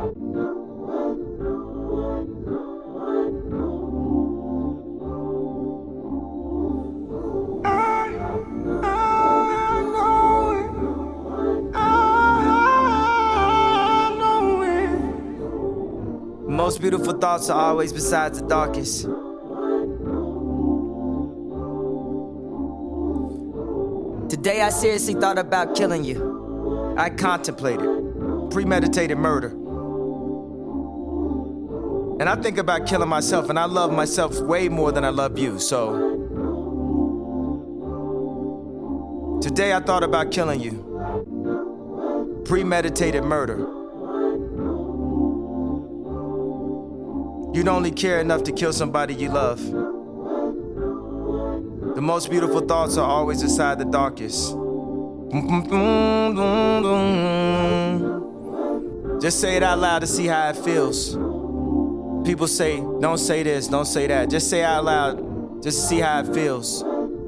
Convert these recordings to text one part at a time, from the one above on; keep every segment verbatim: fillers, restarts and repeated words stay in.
Most beautiful thoughts are always besides the darkest. Today I seriously thought about killing you. I contemplated premeditated murder. And I think about killing myself, and I love myself way more than I love you, so today I thought about killing you. Premeditated murder. You'd only care enough to kill somebody you love. The most beautiful thoughts are always inside the darkest. Just say it out loud to see how it feels. People say, don't say this, don't say that. Just say it out loud, just to see how it feels.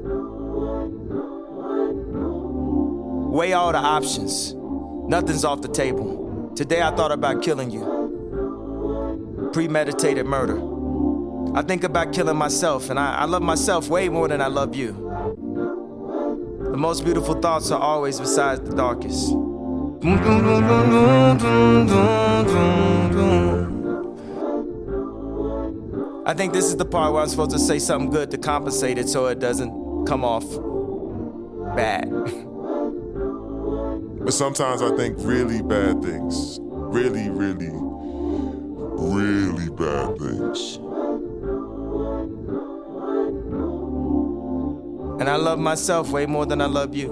Weigh all the options. Nothing's off the table. Today I thought about killing you. Premeditated murder. I think about killing myself, and I, I love myself way more than I love you. The most beautiful thoughts are always besides the darkest. I think this is the part where I'm supposed to say something good to compensate it so it doesn't come off bad. But sometimes I think really bad things. Really, really, really bad things. And I love myself way more than I love you.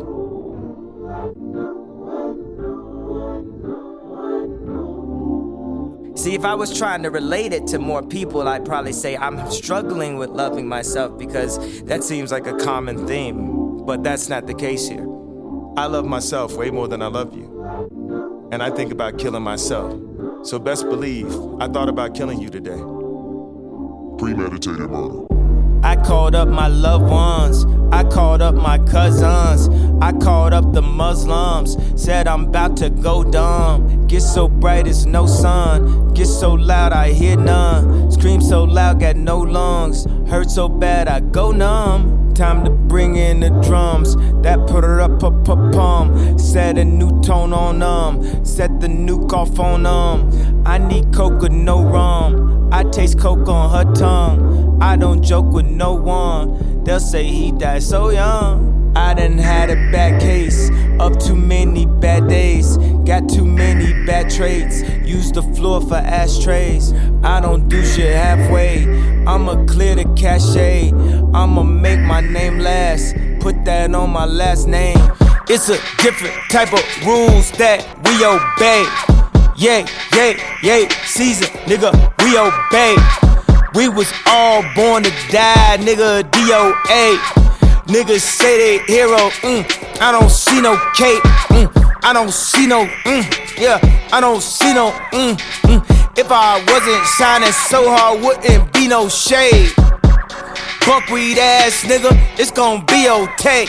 See, if I was trying to relate it to more people, I'd probably say I'm struggling with loving myself because that seems like a common theme. But that's not the case here. I love myself way more than I love you. And I think about killing myself. So best believe, I thought about killing you today. Premeditated murder. I called up my loved ones, I called up my cousins, I called up the Muslims, said I'm about to go dumb. Get so bright it's no sun, get so loud I hear none, scream so loud got no lungs, hurt so bad I go numb. Time to bring in the drums, that put her up, up, up, um. Set a new tone on them, set the nuke off on them. I need coke with no rum, I taste coke on her tongue. I don't joke with no one, they'll say he died so young. I done had a bad case of too many bad days, got too many bad traits, use the floor for ashtrays. I don't do shit halfway, I'ma clear the cachet, I'ma make my name last, put that on my last name. It's a different type of rules that we obey. Yeah, yeah, yeah, season, nigga, we obey. We was all born to die, nigga, D O A. Niggas say they hero, mm, I don't see no cape, mm, I don't see no, mm, yeah, I don't see no, mm, mm. If I wasn't shining so hard, wouldn't be no shade. Buckweed ass nigga, it's gon' be okay.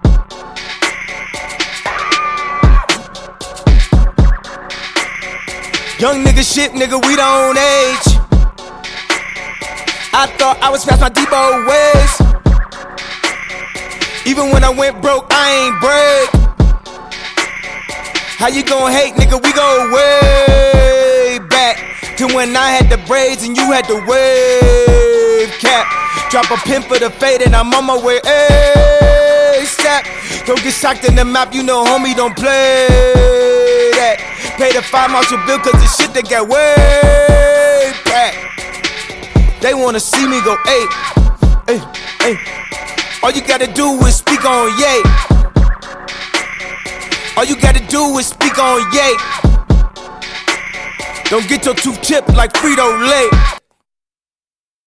Young nigga shit, nigga, we don't age. I thought I was past my Debo ways. Even when I went broke, I ain't break. How you gon' hate, nigga? We go way back to when I had the braids and you had the wave cap. Drop a pin for the fade and I'm on my way ASAP. Don't get shocked in the map, you know homie don't play that. Pay the five marshal bill cause the shit that got way back. They wanna see me go, ayy, ayy, ayy. All you gotta do is speak on yay. All you gotta do is speak on yay. Don't get your tooth chipped like Frito-Lay.